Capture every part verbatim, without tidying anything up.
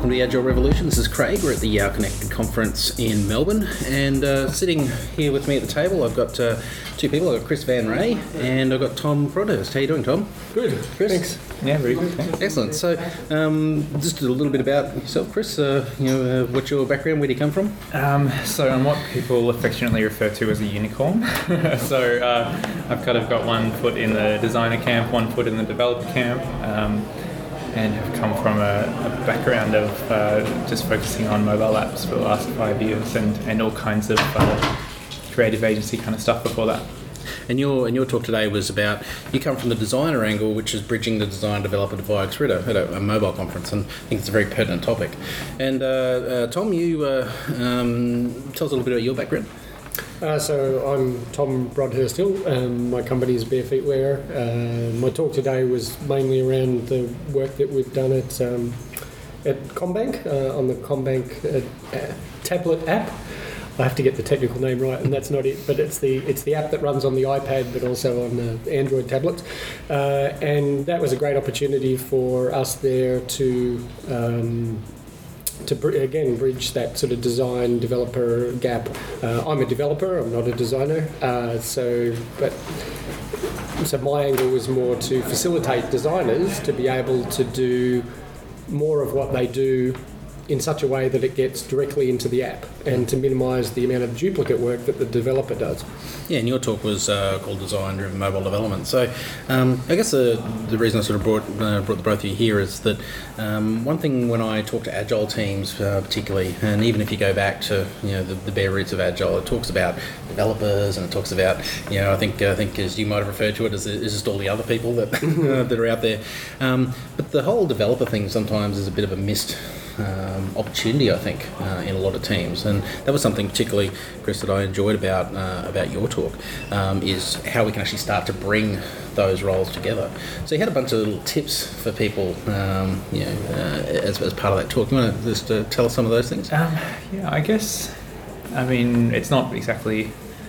welcome to the Agile Revolution. This is Craig. We're at the Yao Connected Conference in Melbourne, and uh, sitting here with me at the table, I've got uh, two people. I've got Chris Van Ray, and I've got Tom Broadhurst. How are you doing, Tom? Good. Chris? Thanks. Yeah, very good. Thanks. Excellent. So, um, just a little bit about yourself, Chris. Uh, you know, uh, what's your background? Where do you come from? Um, so I'm what people affectionately refer to as a unicorn. so uh, I've kind of got one foot in the designer camp, one foot in the developer camp. Um, and have come from a, a background of uh, just focusing on mobile apps for the last five years and, and all kinds of uh, creative agency kind of stuff before that. And your and your talk today was about, you come from the designer angle, which is bridging the design developer divide at a, at a, a mobile conference, and I think it's a very pertinent topic. And uh, uh, Tom, you uh, um, tell us a little bit about your background. Uh, so I'm Tom Broadhurst Hill. Um, my company is Bare Feet Wear. Uh, my talk today was mainly around the work that we've done at um, at CommBank uh, on the CommBank uh, uh, tablet app. I have to get the technical name right, and that's not it. But it's the it's the app that runs on the iPad, but also on the Android tablets. Uh, and that was a great opportunity for us there to. Um, to br- again bridge that sort of design developer gap. Uh, I'm a developer, I'm not a designer, uh, so but so my angle was more to facilitate designers to be able to do more of what they do in such a way that it gets directly into the app and to minimise the amount of duplicate work that the developer does. Yeah, and your talk was uh, called Design Driven Mobile Development. So um, I guess the, the reason I sort of brought, uh, brought the both of you here is that um, one thing when I talk to Agile teams uh, particularly, and even if you go back to you know the, the bare roots of Agile, it talks about developers and it talks about, you know, I think I think as you might have referred to it, as is just all the other people that, uh, that are out there. Um, but the whole developer thing sometimes is a bit of a missed Um, opportunity, I think, uh, in a lot of teams, and that was something particularly, Chris, that I enjoyed about uh, about your talk, um, is how we can actually start to bring those roles together. So you had a bunch of little tips for people, um, you know, uh, as, as part of that talk. You want to just uh, tell us some of those things? Um, yeah, I guess, I mean, it's not exactly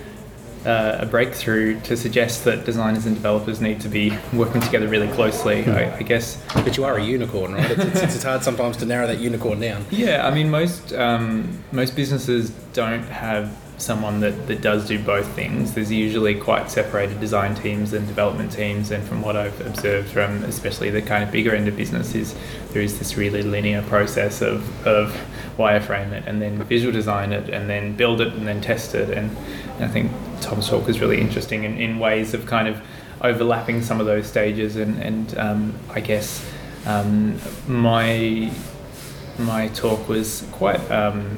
Uh, a breakthrough to suggest that designers and developers need to be working together really closely. Hmm. I, I guess. But you are a unicorn, right? It's, it's, it's hard sometimes to narrow that unicorn down. Yeah, I mean, most um, most businesses don't have someone that, that does do both things. There's usually quite separated design teams and development teams, and from what I've observed from especially the kind of bigger end of business is there is this really linear process of, of wireframe it and then visual design it and then build it and then test it. And I think Tom's talk is really interesting in, in ways of kind of overlapping some of those stages, and, and um, I guess um, my my talk was quite um,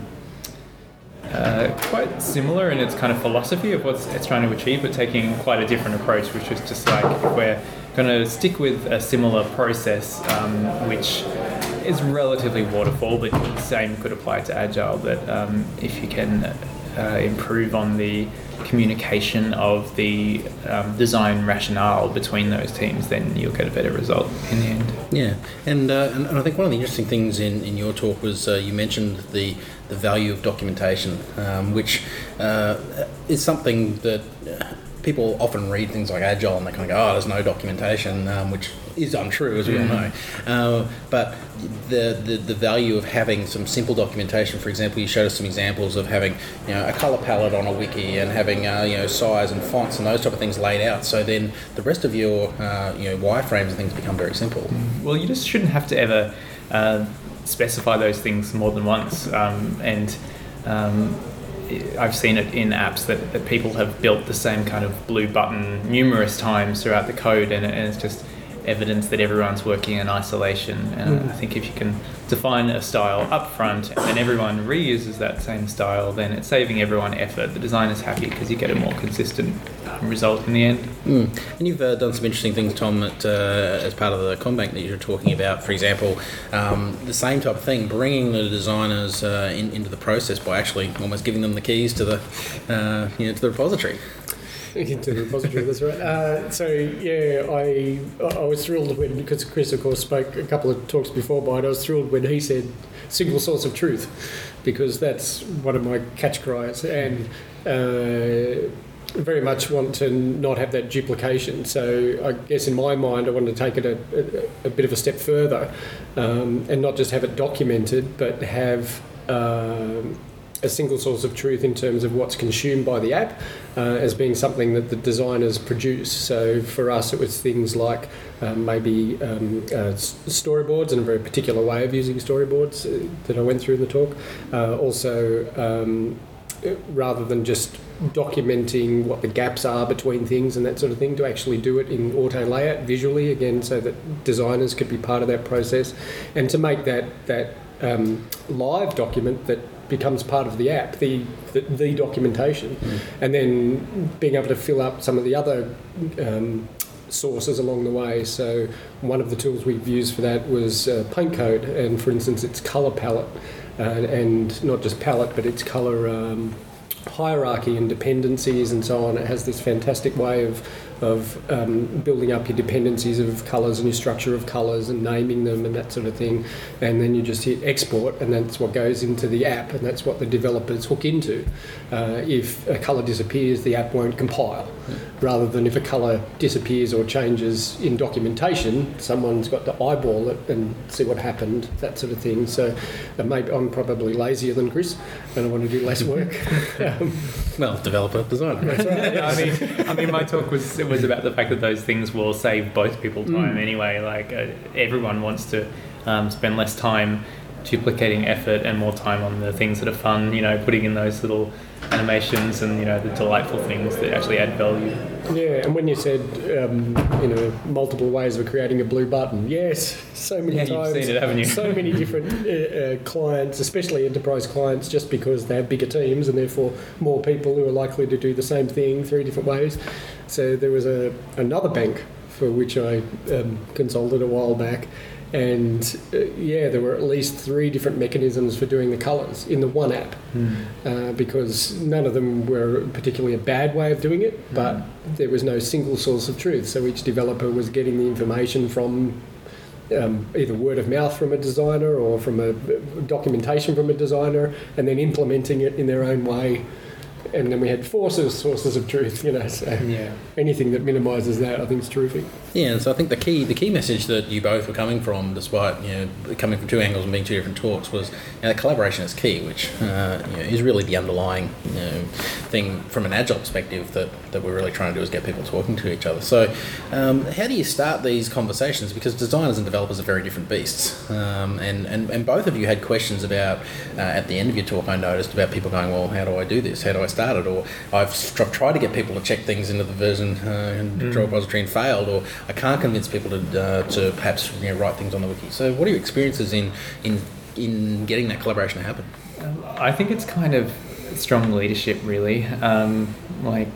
uh, quite similar in its kind of philosophy of what it's trying to achieve, but taking quite a different approach, which was just like, if we're going to stick with a similar process, um, which is relatively waterfall, but the same could apply to Agile, that um, if you can uh, improve on the communication of the um, design rationale between those teams, then you'll get a better result in the end. Yeah, and uh, and, and I think one of the interesting things in, in your talk was uh, you mentioned the the value of documentation, um, which uh, is something that people often read things like Agile and they kind of go, oh, there's no documentation, um, which is untrue, as we all know. Uh, but the, the the value of having some simple documentation, for example, you showed us some examples of having, you know, a colour palette on a wiki and having, uh, you know, size and fonts and those type of things laid out. So then the rest of your, uh, you know, wireframes and things become very simple. Well, you just shouldn't have to ever uh, specify those things more than once. Um, and um, I've seen it in apps that, that people have built the same kind of blue button numerous times throughout the code, and, and it's just evidence that everyone's working in isolation. And mm. I think if you can define a style up front and then everyone reuses that same style, then it's saving everyone effort. The designer's happy because you get a more consistent um, result in the end. Mm. And you've uh, done some interesting things, Tom, at, uh, as part of the CommBank that you're talking about. For example, um, the same type of thing, bringing the designers uh, in, into the process by actually almost giving them the keys to the, uh, you know, to the repository. Into the repository, that's right. Uh, so yeah, I I was thrilled when, because Chris of course spoke a couple of talks before, but I was thrilled when he said single source of truth, because that's one of my catch cries. And uh, very much want to not have that duplication. So I guess in my mind, I want to take it a, a, a bit of a step further, um, and not just have it documented, but have um, a single source of truth in terms of what's consumed by the app uh, as being something that the designers produce. So for us, it was things like um, maybe um, uh, storyboards, and a very particular way of using storyboards uh, that I went through in the talk. Uh, also, um, rather than just documenting what the gaps are between things and that sort of thing, to actually do it in auto layout visually, again, so that designers could be part of that process, and to make that that um, live document that becomes part of the app, the the, the documentation, mm. and then being able to fill up some of the other um, sources along the way. So one of the tools we've used for that was uh, Paint Code, and for instance, its colour palette, uh, and not just palette, but its colour um, hierarchy and dependencies and so on. It has this fantastic way of of um, building up your dependencies of colours and your structure of colours and naming them and that sort of thing, and then you just hit export, and that's what goes into the app, and that's what the developers hook into. Uh, if a colour disappears, the app won't compile, yeah. rather than if a colour disappears or changes in documentation, someone's got to eyeball it and see what happened, that sort of thing. So uh, maybe I'm probably lazier than Chris and I want to do less work. um, well, developer, designer. That's right. Yeah, I mean, I mean, my talk was it was about the fact that those things will save both people time mm. anyway. Like uh, everyone wants to um, spend less time duplicating effort and more time on the things that are fun. You know, putting in those little animations and, you know, the delightful things that actually add value. Yeah, and when you said um, you know, multiple ways of creating a blue button, yes, so many yeah, times. You've seen it, haven't you? So many different uh, uh, clients, especially enterprise clients, just because they have bigger teams and therefore more people who are likely to do the same thing three different ways. So there was a another bank for which I um, consulted a while back, and uh, yeah, there were at least three different mechanisms for doing the colours in the one app, mm. uh, because none of them were particularly a bad way of doing it, but mm. there was no single source of truth. So each developer was getting the information from um, either word of mouth from a designer or from a documentation from a designer, and then implementing it in their own way. And then we had four sources of truth, you know, so yeah. anything that minimises that, I think, is terrific. Yeah, and so I think the key the key message that you both were coming from, despite, you know, coming from two angles and being two different talks, was, you know, collaboration is key, which uh, you know, is really the underlying, you know, thing from an agile perspective that, that we're really trying to do, is get people talking to each other. So um, how do you start these conversations? Because designers and developers are very different beasts, um, and, and, and both of you had questions about, uh, at the end of your talk, I noticed, about people going, well, how do I do this? How do I start it? Or I've tried to get people to check things into the version uh, and mm. repository and failed, or I can't convince people to uh, to perhaps, you know, write things on the wiki. So what are your experiences in in in getting that collaboration to happen? Um, I think it's kind of strong leadership, really. Um, like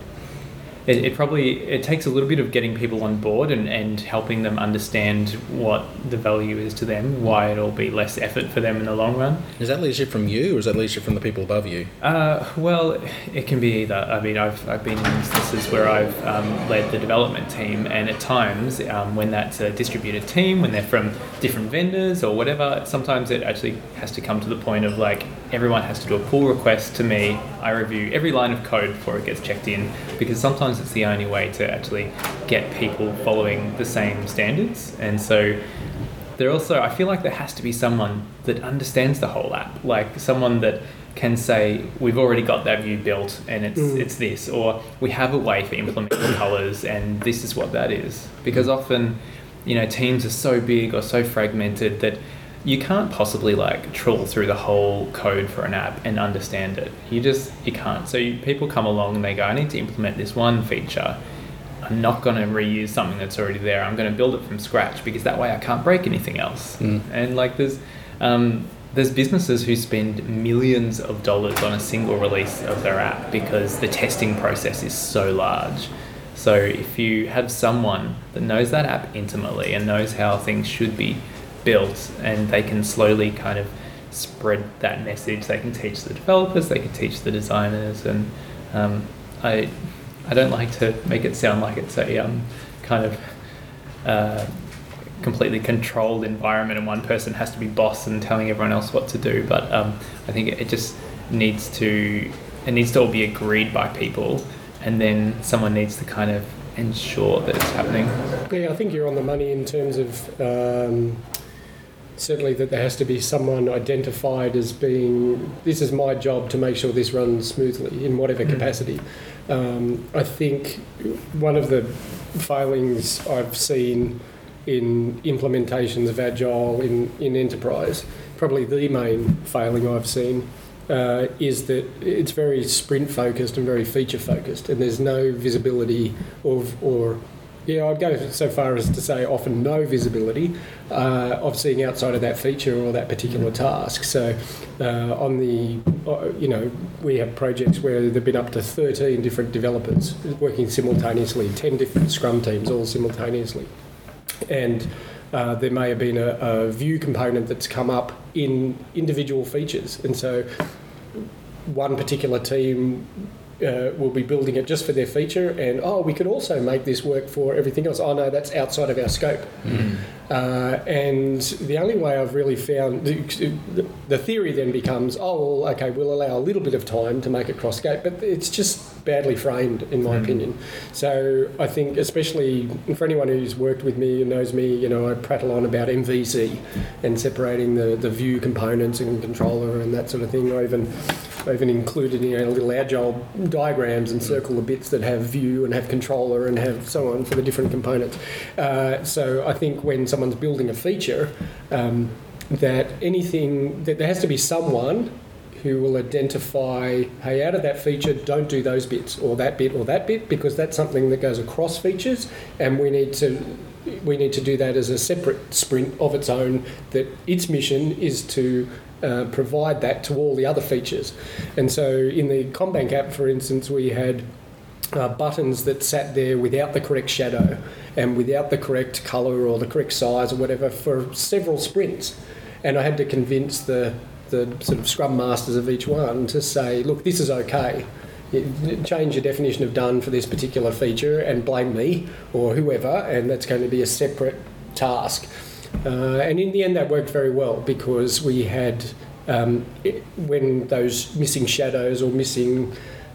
it, it probably it takes a little bit of getting people on board and, and helping them understand what the value is to them, why it'll be less effort for them in the long run. Is that leadership from you, or is that leadership from the people above you? Uh, well, it can be either. I mean, I've I've been in instances where I've um, led the development team, and at times um, when that's a distributed team, when they're from different vendors or whatever, sometimes it actually has to come to the point of, like, everyone has to do a pull request to me. I review every line of code before it gets checked in, because sometimes it's the only way to actually get people following the same standards. And so there also, I feel like there has to be someone that understands the whole app, like someone that can say, we've already got that view built and it's mm. it's this, or we have a way for implementing colors and this is what that is. Because often, you know, teams are so big or so fragmented that you can't possibly, like, trawl through the whole code for an app and understand it. You just, you can't. So you, people come along and they go, I need to implement this one feature. I'm not going to reuse something that's already there. I'm going to build it from scratch, because that way I can't break anything else. Mm. And, like, there's um, there's businesses who spend millions of dollars on a single release of their app because the testing process is so large. So if you have someone that knows that app intimately and knows how things should be built, and they can slowly kind of spread that message, they can teach the developers, they can teach the designers, and um, I I don't like to make it sound like it's a um, kind of uh, completely controlled environment and one person has to be boss and telling everyone else what to do, but um, I think it just needs to it needs to all be agreed by people, and then someone needs to kind of ensure that it's happening. Yeah, I think you're on the money in terms of um, certainly that there has to be someone identified as being, this is my job to make sure this runs smoothly in whatever Mm. capacity. Um, I think one of the failings I've seen in implementations of Agile in, in enterprise, probably the main failing I've seen, uh, is that it's very sprint focused and very feature focused, and there's no visibility of, or yeah, I'd go so far as to say often no visibility uh, of seeing outside of that feature or that particular task. So uh, on the, uh, you know, we have projects where there've been up to thirteen different developers working simultaneously, ten different Scrum teams all simultaneously. And uh, there may have been a, a view component that's come up in individual features. And so one particular team uh, will be building it just for their feature, and, oh, we could also make this work for everything else. Oh, no, that's outside of our scope. Mm. Uh, and the only way I've really found, the, the theory then becomes, oh, well, okay, we'll allow a little bit of time to make it cross scope, but it's just badly framed, in my mm. opinion. So I think, especially for anyone who's worked with me and knows me, you know, I prattle on about M V C and separating the, the view components and controller and that sort of thing. I even, I even included, you know, little agile diagrams and circle the bits that have view and have controller and have so on for the different components. Uh, so I think when someone's building a feature, um, that anything, that there has to be someone who will identify, hey, out of that feature, don't do those bits or that bit or that bit, because that's something that goes across features, and we need to we need to do that as a separate sprint of its own, that its mission is to uh, provide that to all the other features. And so in the CommBank app, for instance, we had uh, buttons that sat there without the correct shadow and without the correct colour or the correct size or whatever for several sprints. And I had to convince the the sort of scrum masters of each one to say, look, this is okay. Change your definition of done for this particular feature and blame me or whoever, and that's going to be a separate task. Uh, and in the end, that worked very well, because we had, um, it, when those missing shadows or missing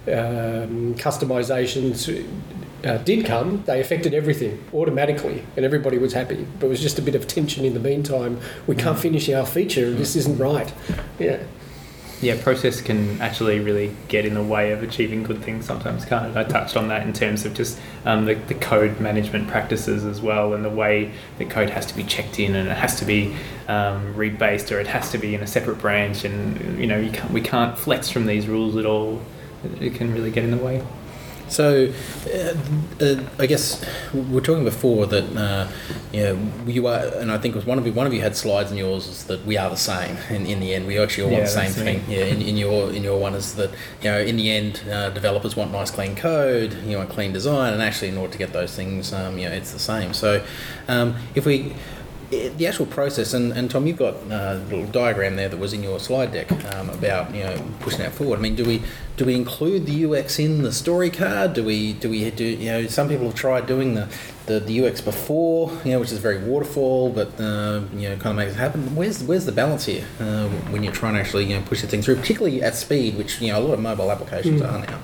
um, customizations Uh, did come, they affected everything automatically, and everybody was happy. But it was just a bit of tension in the meantime. We can't finish our feature. This isn't right. Yeah. Yeah, process can actually really get in the way of achieving good things sometimes, can't it? I touched on that in terms of just um, the, the code management practices as well, and the way the code has to be checked in, and it has to be um, rebased, or it has to be in a separate branch, and you know you can't, we can't flex from these rules at all. It can really get in the way. So, uh, uh, I guess we were talking before that uh, you know you are, and I think it was one of you. One of you had slides in yours is that we are the same. In, in the end, we actually all Yeah, want the same that's thing. me. Yeah. In, in your in your one is that you know in the end, uh, developers want nice clean code. You want clean design, and actually in order to get those things, um, you know, it's the same. So, um, if we the actual process, and, and Tom, you've got a little diagram there that was in your slide deck um, about you know pushing that forward. I mean, do we do we include the U X in the story card? Do we do we do you know some people have tried doing the, the, the U X before, you know, which is very waterfall, but uh, you know kind of makes it happen. Where's where's the balance here uh, when you're trying to actually you know push the thing through, particularly at speed, which you know a lot of mobile applications mm. are now.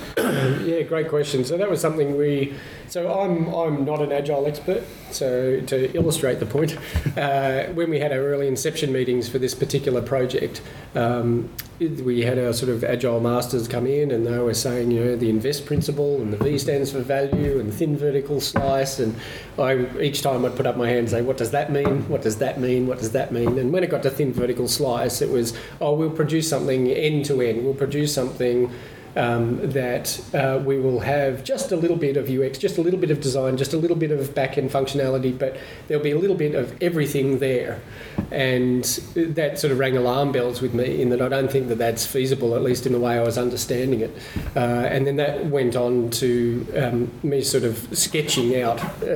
Yeah, great question. So that was something we. So I'm I'm not an agile expert. So to illustrate the point, uh, when we had our early inception meetings for this particular project, um, we had our sort of agile masters come in, and they were saying, you know, the invest principle, and the V stands for value, and thin vertical slice. And I each time I'd put up my hand and say, what does that mean? What does that mean? What does that mean? And when it got to thin vertical slice, it was, oh, we'll produce something end to end. We'll produce something. Um, that uh, we will have just a little bit of U X, just a little bit of design, just a little bit of back-end functionality, but there'll be a little bit of everything there. And that sort of rang alarm bells with me, in that I don't think that that's feasible, at least in the way I was understanding it. Uh, and then that went on to um, me sort of sketching out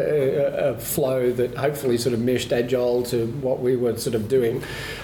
a, a flow that hopefully sort of meshed Agile to what we were sort of doing.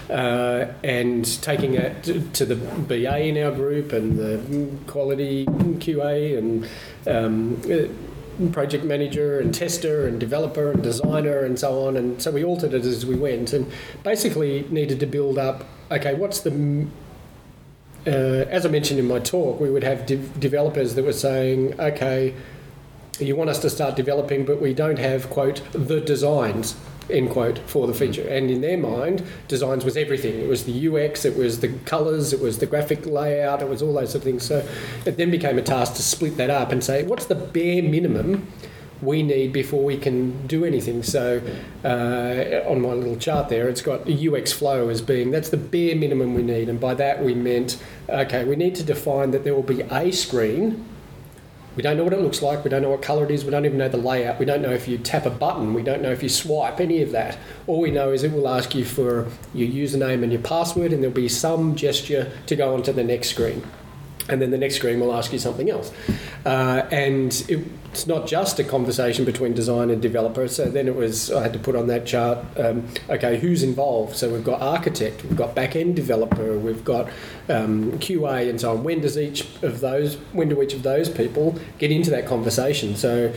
Uh, and taking it to, to the B A in our group, and the quality Q A, and um, project manager and tester and developer and designer and so on. And so we altered it as we went, and basically needed to build up, okay, what's the uh, as I mentioned in my talk, we would have de- developers that were saying, okay, you want us to start developing, but we don't have, quote, the designs, end quote, for the feature. And in their mind, designs was everything. It was the U X, it was the colours, it was the graphic layout, it was all those sort of things. So it then became a task to split that up and say, what's the bare minimum we need before we can do anything? So uh, on my little chart there, it's got a U X flow as being, that's the bare minimum we need. And by that we meant, okay, we need to define that there will be a screen. We don't know what it looks like, we don't know what colour it is, we don't even know the layout, we don't know if you tap a button, we don't know if you swipe, any of that. All we know is it will ask you for your username and your password, and there'll be some gesture to go on to the next screen. And then the next screen will ask you something else. Uh, and it, it's not just a conversation between design and developer. So then it was, I had to put on that chart, um, okay, who's involved? So we've got architect, we've got back-end developer, we've got um, Q A and so on. When does each of those, when do each of those people get into that conversation? So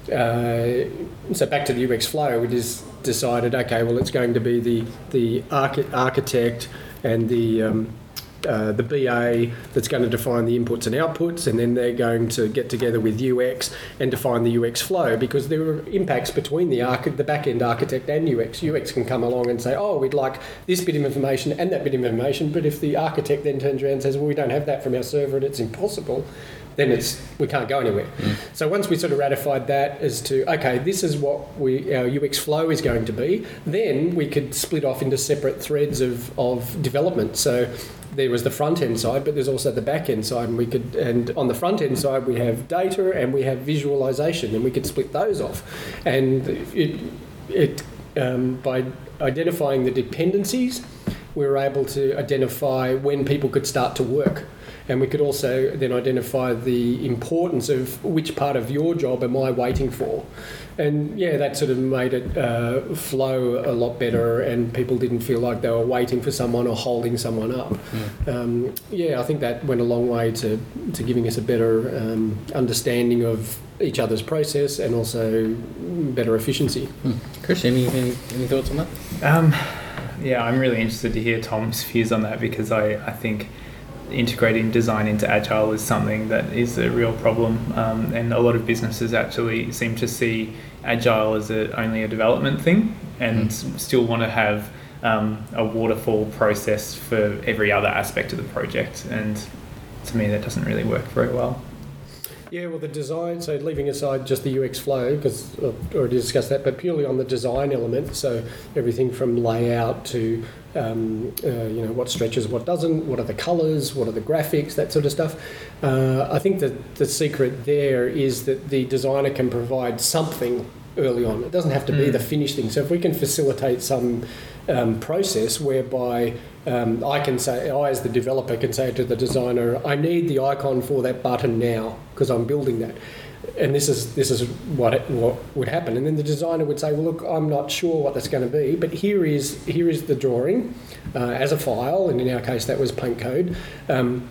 uh, so back to the U X flow, we just decided, okay, well, it's going to be the, the archi- architect and the... Um, Uh, the B A that's going to define the inputs and outputs, and then they're going to get together with U X and define the U X flow, because there are impacts between the arch- the back-end architect and U X. U X can come along and say, oh, we'd like this bit of information and that bit of information, but if the architect then turns around and says, well, we don't have that from our server and it's impossible, then it's we can't go anywhere. Mm. So once we sort of ratified that as to, okay, this is what we our U X flow is going to be, then we could split off into separate threads of, of development. So there was the front end side, but there's also the back end side, and we could and on the front end side we have data and we have visualization, and we could split those off. And it it um, by identifying the dependencies, we were able to identify when people could start to work. And we could also then identify the importance of which part of your job am I waiting for. And yeah, that sort of made it uh, flow a lot better, and people didn't feel like they were waiting for someone or holding someone up. Yeah, um, yeah I think that went a long way to, to giving us a better um, understanding of each other's process and also better efficiency. Hmm. Chris, any, any, any thoughts on that? Um, yeah, I'm really interested to hear Tom's views on that, because I, I think integrating design into Agile is something that is a real problem, um, and a lot of businesses actually seem to see Agile as a, only a development thing, and mm. still want to have um, a waterfall process for every other aspect of the project, and to me that doesn't really work very well. Yeah, well, the design, so leaving aside just the U X flow, because I've already discussed that, but purely on the design element, so everything from layout to, um, uh, you know, what stretches, what doesn't, what are the colours, what are the graphics, that sort of stuff. Uh, I think that the secret there is that the designer can provide something early on. It doesn't have to be mm. the finished thing. So if we can facilitate some um, process whereby um, I can say, I as the developer can say to the designer, I need the icon for that button now because I'm building that. And this is this is what it, what would happen. And then the designer would say, well, look, I'm not sure what that's going to be, but here is here is the drawing uh, as a file, and in our case that was paint code. Um,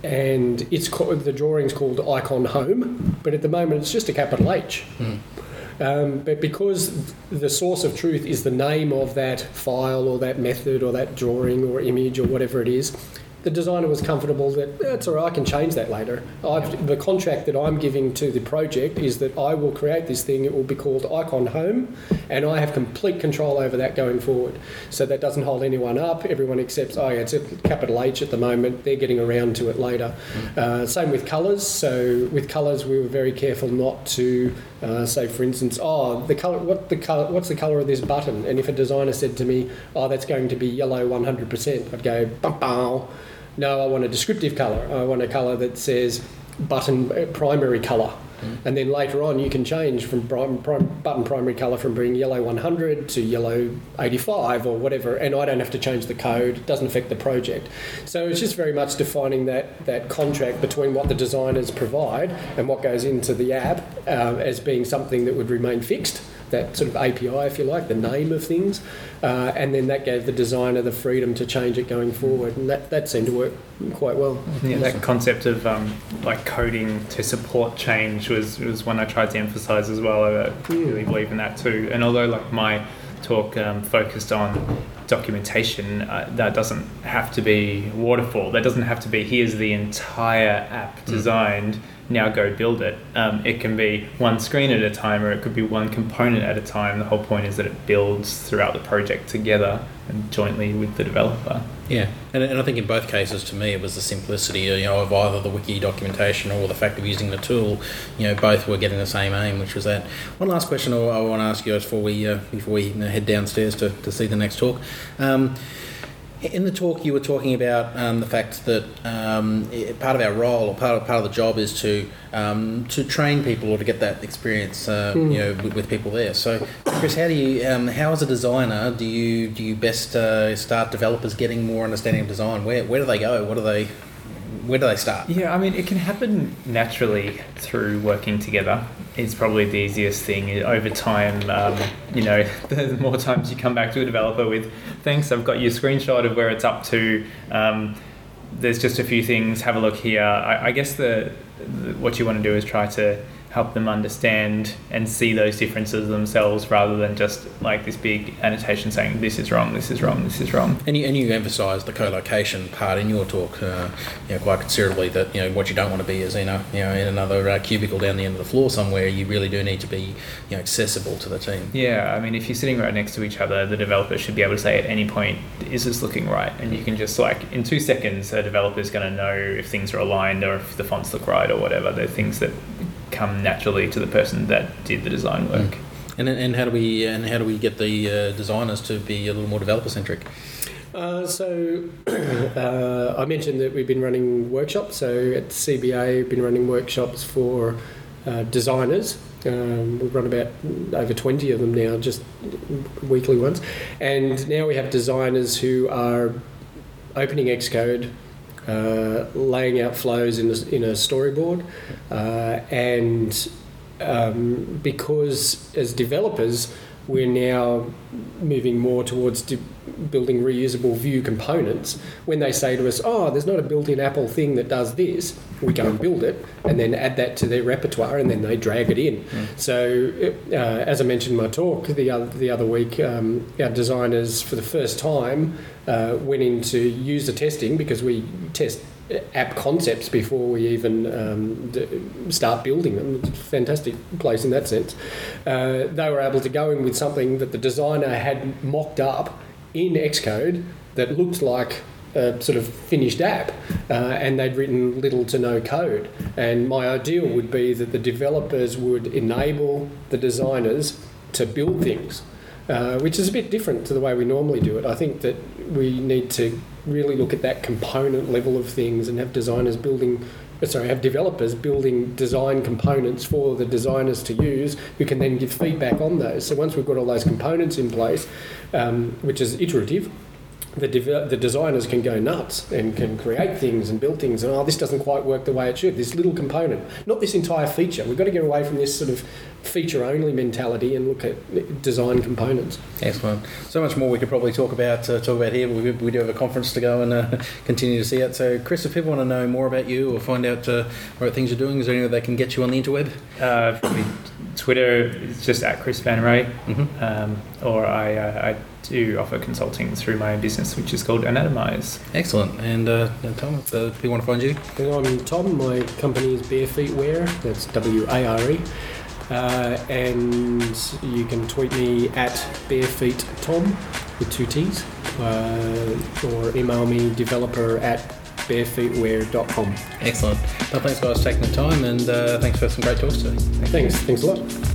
and it's called, the drawing's called Icon Home, but at the moment it's just a capital H. Mm. Um, but because the source of truth is the name of that file or that method or that drawing or image or whatever it is, the designer was comfortable that that's all right, I can change that later. I've, the contract that I'm giving to the project is that I will create this thing, it will be called Icon Home, and I have complete control over that going forward. So that doesn't hold anyone up, everyone accepts, oh yeah, it's a capital H at the moment, they're getting around to it later. Mm. Uh, same with colours, so with colours we were very careful not to uh, say, for instance, oh, the colour, what the colour, what's the colour of this button? And if a designer said to me, oh, that's going to be yellow one hundred percent, I'd go, bum bum. No, I want a descriptive colour. I want a colour that says button primary colour. Mm. And then later on you can change from prim, prim, button primary colour from being yellow one hundred to yellow eighty-five or whatever, and I don't have to change the code. It doesn't affect the project. So it's just very much defining that, that contract between what the designers provide and what goes into the app uh, as being something that would remain fixed, that sort of A P I, if you like, the name of things, uh, and then that gave the designer the freedom to change it going forward, and that, that seemed to work quite well. Yeah, that concept of um, like coding to support change was, was one I tried to emphasise as well. I really believe in that too. And although like my talk um, focused on documentation, uh, that doesn't have to be waterfall. That doesn't have to be, here's the entire app designed, now go build it. Um, it can be one screen at a time, or it could be one component at a time. The whole point is that it builds throughout the project together and jointly with the developer. Yeah, and, and I think in both cases, to me, it was the simplicity, you know, of either the wiki documentation or the fact of using the tool. You know, both were getting the same aim, which was that. One last question I, I want to ask you before we uh, before we you know, head downstairs to, to see the next talk. Um, In the talk, you were talking about um, the fact that um, part of our role or part of part of the job is to um, to train people or to get that experience, uh, mm. you know, with, with people there. So, Chris, how do you, um, how as a designer, do you do you best uh, start developers getting more understanding of design? Where where do they go? What do they Where do they start? Yeah, I mean, it can happen naturally through working together. It's probably the easiest thing. Over time, um, you know, the more times you come back to a developer with, thanks, I've got your screenshot of where it's up to. Um, there's just a few things. Have a look here. I, I guess the, the what you want to do is try to help them understand and see those differences themselves, rather than just like this big annotation saying this is wrong, this is wrong, this is wrong. And you, and you emphasised the co-location part in your talk, uh, you know, quite considerably. That, you know, what you don't want to be is in a, you know, in another uh, cubicle down the end of the floor somewhere. You really do need to be, you know, accessible to the team. Yeah, I mean, if you're sitting right next to each other, the developer should be able to say at any point, is this looking right? And you can just, like, in two seconds, a developer's going to know if things are aligned or if the fonts look right or whatever. They're things that come naturally to the person that did the design work. Mm. And and how do we and how do we get the uh, designers to be a little more developer centric? Uh, so uh, I mentioned that we've been running workshops. So at C B A, we've been running workshops for uh, designers. Um, we've run about over twenty of them now, just weekly ones. And now we have designers who are opening Xcode, Uh, laying out flows in a, in a storyboard, uh, and um, because as developers we're now moving more towards de- building reusable Vue components. When they say to us, oh, there's not a built-in Apple thing that does this, we go and build it and then add that to their repertoire, and then they drag it in. Mm. So uh, as I mentioned in my talk the other, the other week, um, our designers for the first time uh, went into user testing, because we test app concepts before we even um, d- start building them. It's a fantastic place in that sense. Uh, they were able to go in with something that the designer had mocked up in Xcode that looked like a sort of finished app, uh, and they'd written little to no code. And my ideal would be that the developers would enable the designers to build things, uh, which is a bit different to the way we normally do it. I think that we need to really look at that component level of things and have designers building, sorry, have developers building design components for the designers to use, who can then give feedback on those. So once we've got all those components in place, um, which is iterative, the de- the designers can go nuts and can create things and build things, and oh, this doesn't quite work the way it should, this little component, not this entire feature. We've got to get away from this sort of feature-only mentality and look at design components. Excellent. So much more we could probably talk about uh, talk about here, but we, we do have a conference to go and uh, continue to see it. So, Chris, if people want to know more about you or find out uh, what things you're doing, is there any way they can get you on the interweb? Uh, probably Twitter is just at Chris Van Ray, mm-hmm. um, or I, uh, I do offer consulting through my own business, which is called Anatomize. Excellent. And uh, Tom, if uh, people want to find you? I'm Tom. My company is Bare Feet Wear. That's W A R E. Uh, and you can tweet me at barefeettom with two T's, uh, or email me developer at barefeetwear dot com. Excellent. Well, thanks guys for taking the time, and uh, thanks for some great talks today. Thanks. Thanks a lot.